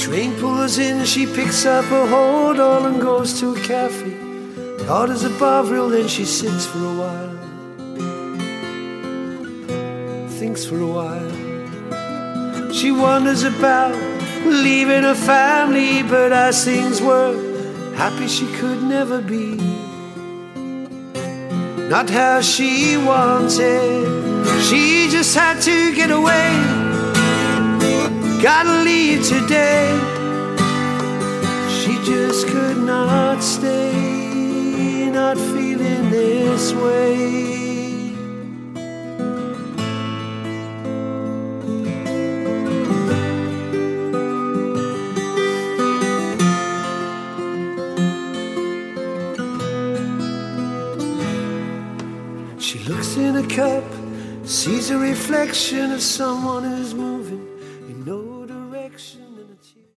Train pulls in, she picks up her hold all and goes to a cafe. Orders a Bovril, then she sits for a while, thinks for a while. She wonders about leaving her family, but as things were, happy she could never be. Not how she wanted, she just had to get away. Gotta leave today. She just could not stay, not feeling this way. She looks in a cup, sees a reflection of someone who's moving.